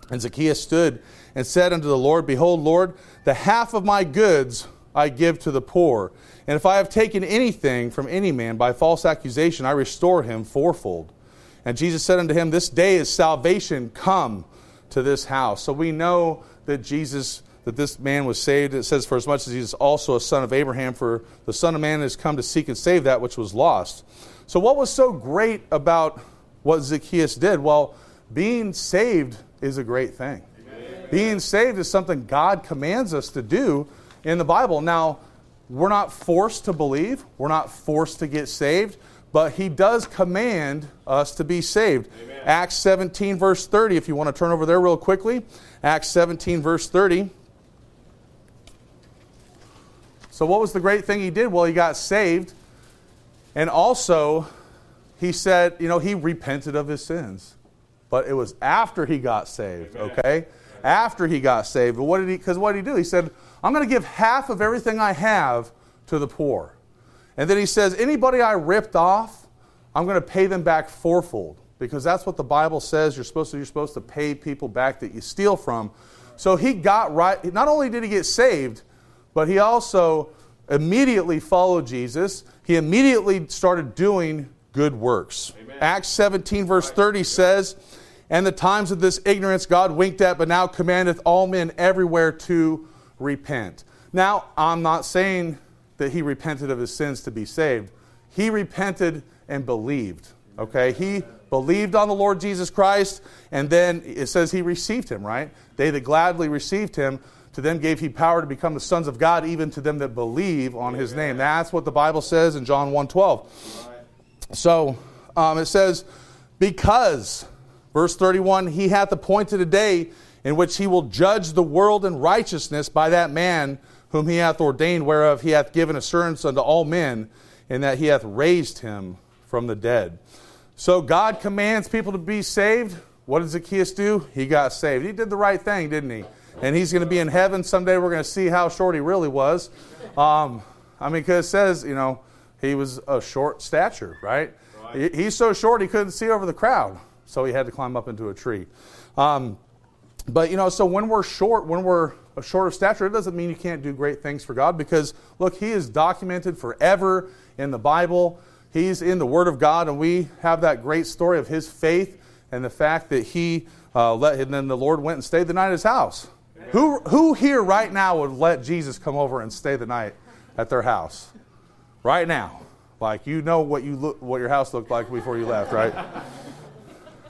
And Zacchaeus stood and said unto the Lord, Behold, Lord, the half of my goods I give to the poor. And if I have taken anything from any man by false accusation, I restore him fourfold. And Jesus said unto him, This day is salvation come to this house. So we know that this man was saved. It says, For as much as he is also a son of Abraham, for the Son of Man has come to seek and save that which was lost. So what was so great about what Zacchaeus did? Well, being saved is a great thing. Amen. Being saved is something God commands us to do in the Bible. Now, we're not forced to believe. We're not forced to get saved. But He does command us to be saved. Amen. Acts 17, verse 30, if you want to turn over there real quickly. Acts 17, verse 30. So what was the great thing he did? Well, he got saved. And also, he said, he repented of his sins. But it was after he got saved, okay? After he got saved. But what did he do? He said, I'm going to give half of everything I have to the poor. And then he says, anybody I ripped off, I'm going to pay them back fourfold. Because that's what the Bible says. You're supposed to pay people back that you steal from. So he got right. Not only did he get saved, but he also immediately followed Jesus. He immediately started doing good works. Amen. Acts 17, verse 30 says, And the times of this ignorance God winked at, but now commandeth all men everywhere to repent. Now, I'm not saying that he repented of his sins to be saved. He repented and believed. Okay? He believed on the Lord Jesus Christ, and then it says he received him, right? They that gladly received him, to them gave he power to become the sons of God, even to them that believe on his name. That's what the Bible says in John 1:12. So it says, because, verse 31, he hath appointed a day in which he will judge the world in righteousness by that man whom he hath ordained, whereof he hath given assurance unto all men, in that he hath raised him from the dead. So God commands people to be saved. What did Zacchaeus do? He got saved. He did the right thing, didn't he? And he's going to be in heaven someday. We're going to see how short he really was. Because it says, he was a short stature, right? He's so short he couldn't see over the crowd. So he had to climb up into a tree. So when we're short of stature, it doesn't mean you can't do great things for God. Because, look, He is documented forever in the Bible. He's in the Word of God. And we have that great story of His faith and the fact that and then the Lord went and stayed the night at His house. Who here right now would let Jesus come over and stay the night at their house? Right now. Like, what your house looked like before you left, right?